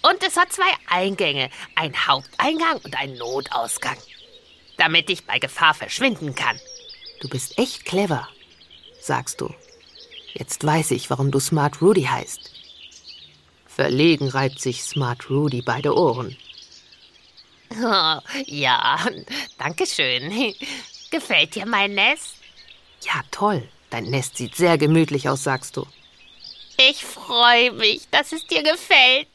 Und es hat 2 Eingänge, einen Haupteingang und einen Notausgang, damit ich bei Gefahr verschwinden kann. Du bist echt clever, sagst du. Jetzt weiß ich, warum du Smart Rudy heißt. Verlegen reibt sich Smart Rudy beide Ohren. Oh, ja, danke schön. Gefällt dir mein Nest? Ja, toll. Dein Nest sieht sehr gemütlich aus, sagst du. Ich freue mich, dass es dir gefällt.